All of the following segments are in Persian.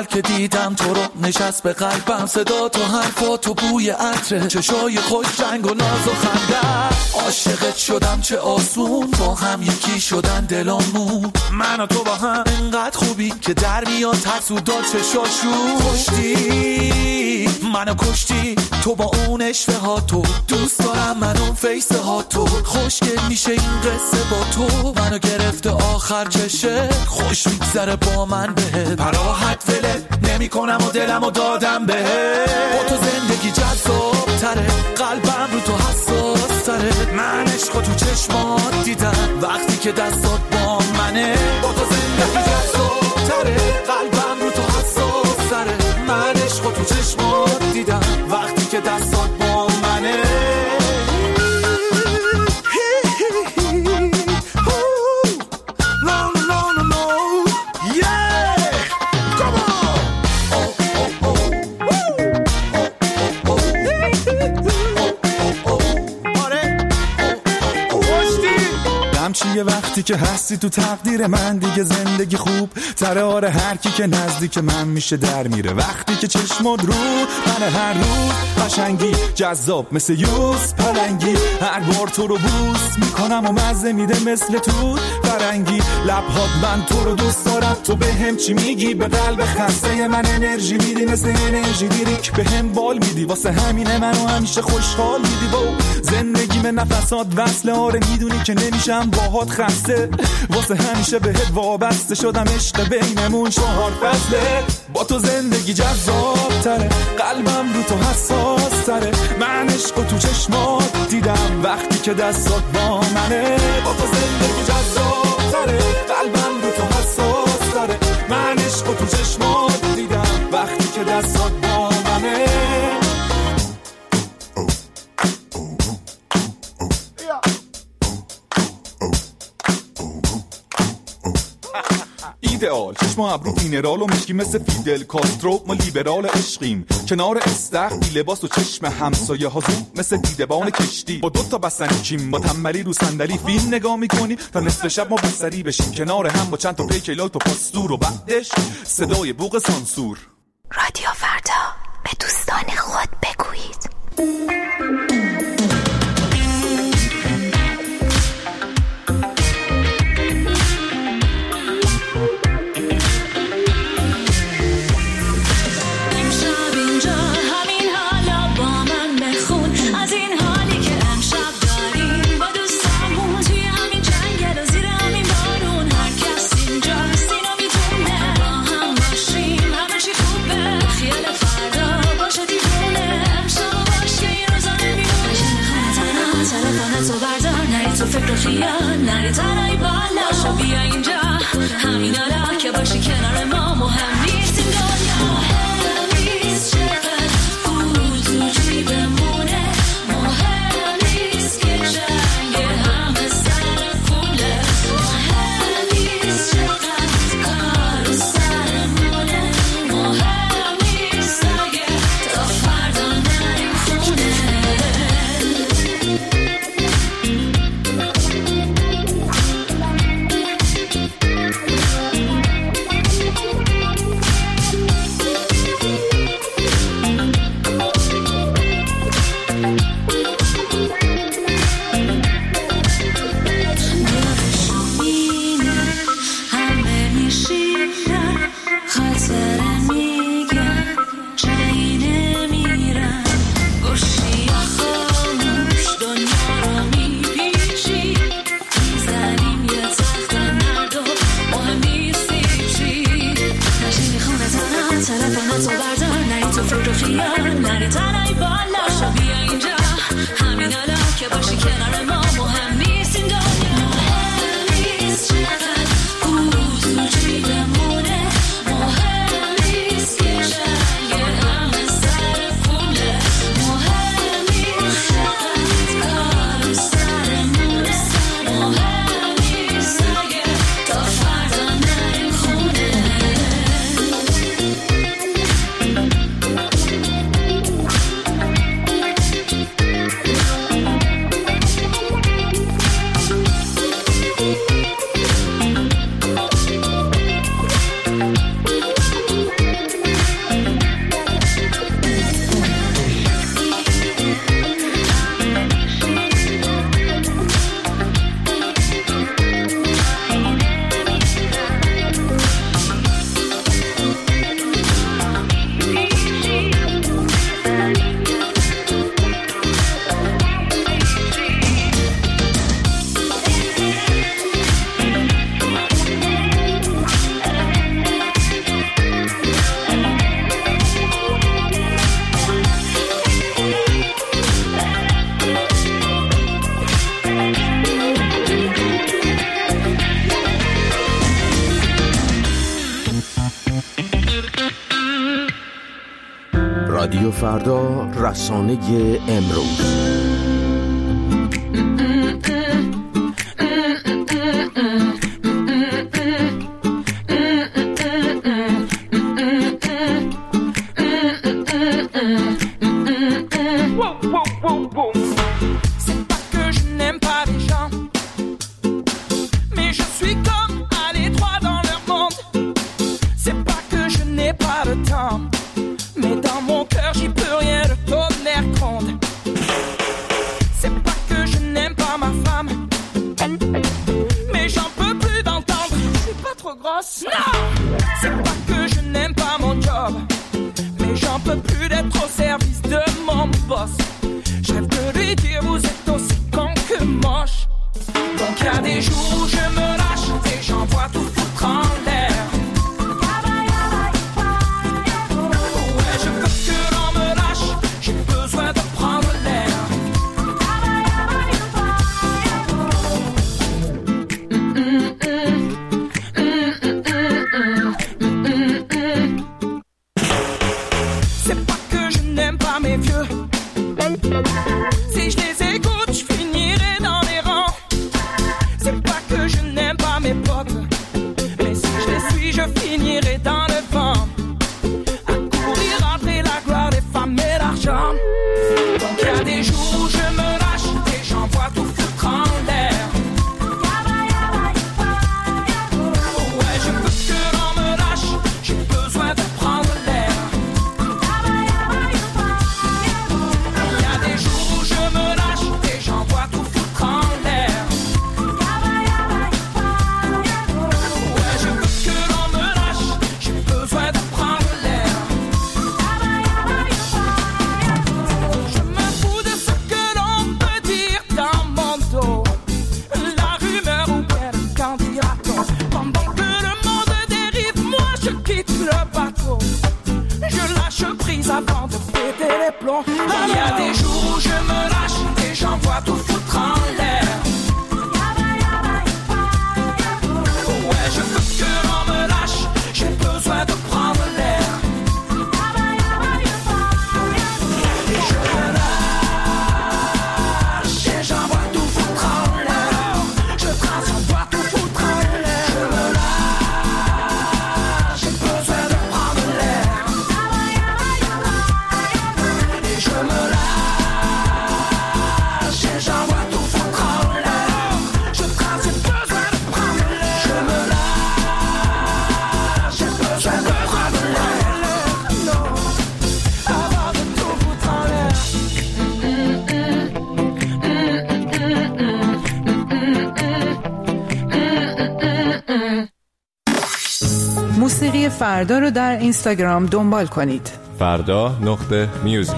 اول که دیدم تو رو نشست به قلبم صدا تو حرفات و بوی عطر چشای خوش رنگ و ناز و خنده عاشقت شدم چه آسون با هم یکی شدن دلامون من و تو با هم انقدر خوبی که در میاد ترسودا چشاشون کشتی منو کشتی تو با اون اشوه ها تو دوست دارم من اون فیسه ها تو خوشگل میشه این قصه با تو منو گرفته آخر چشه خوش میگذره با من بهت پراحت ولت نمی کنم و دلمو دادم بهت با تو زندگی جذاب تره قلبم رو تو حساس تره من عشقو تو چشمات دیدم وقتی که دستات با منه با تو زندگی جذاب تره قلبم رو تو حساس تره من عشقو تو چشمات دیدم وقتی که دستات با منه چیه وقتی که هستی تو تقدیر من دیگه زندگی خوب تره آره هر کی که نزدیک من میشه در میره وقتی که چشمات رو من هر روز قشنگی جذاب مثل یوز پلنگی هر بار تو رو بوس میکنم و مزه میده مثل توت فرنگی لبهات من تو رو دوست دارم تو به هم چی میگی به قلب خسته من انرژی میدی مثل انرژی دیریک به هم بال میدی واسه همینه منو همیشه خوشحال میدی با زندگی من نفسات وصله آره میدونی که نمیشم باهات خسته واسه همیشه بهت وابسته شدم عشق بینمون 4 فصله با تو زندگی جذاب تره قلبم رو تو حساس تره من عشق تو چشمات دیدم وقتی که دستات با منه با تو زندگی جذاب تره قلبم رو تو حساس تره من عشق تو چشمات دیدم وقتی که دستات با منه ایدئال چشم ابرو مینرال و مشکی مثل فیدل کاسترو ما لیبرال عشقیم کنار استخر بی لباس و چشم همسایه ها زوم مثل دیدبان کشتی با 2 تا بستنی کیم با تنبلی رو صندلی فیلم نگاه میکنی تا نصف شب ما بستری بشیم کنار هم با چند تا پیک لایت و پاستور و بعدش صدای بوق سانسور رادیو فردا به دوستان خود بگویید فکر خیال نری تنهایی بالا شو بیا اینجا همین حالا که باشی کنار ما مهم نیست این دنیا مهم نیست چقدر پول تو جیبمونه مهم نیست که جنگ همه سر پوله مهم نیست چقدر کار سرمونه مهم نیست اگه تا فردا نریم خونه رادیو فردا، رسانه امروز. موسیقی فردا رو در اینستاگرام دنبال کنید. فردا.music.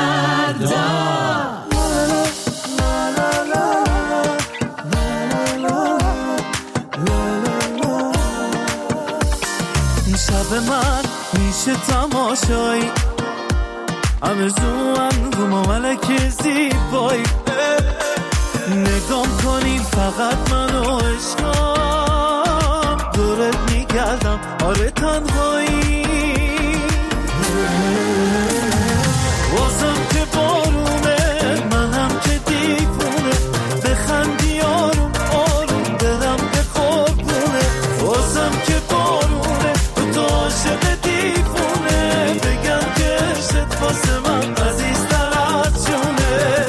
فردا. شب من میشه تماشایی آرزوام رو ملک زیبایی نگام کنی فقط منو عشقم دورت میگردم آره تنهایی واسم که بارونه منم که دیوونه بخندی آروم آروم دلم به قربونه واسم که بارونه تو عاشق دیوونه بگم که عشقت واسه من عزیزتر از جونه.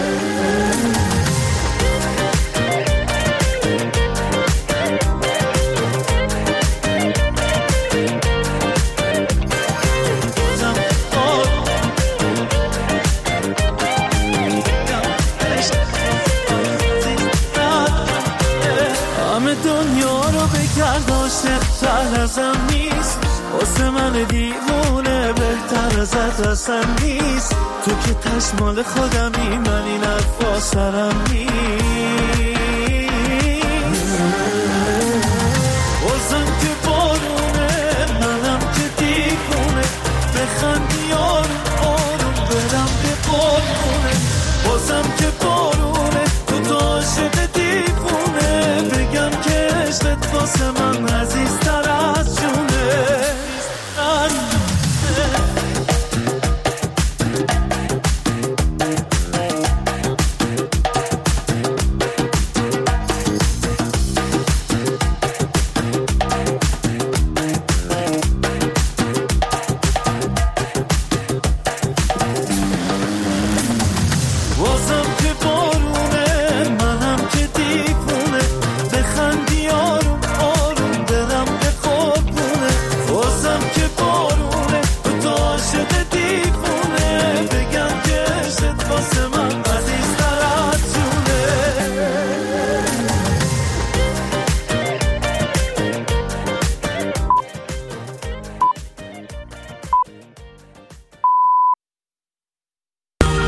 همه دنیا رو بگرد عاشق‌تر ازم نیست واسه من دیوونه بهتر ازت اصلا نیست تو که تشمال خودمی من این حرفا سرم نیست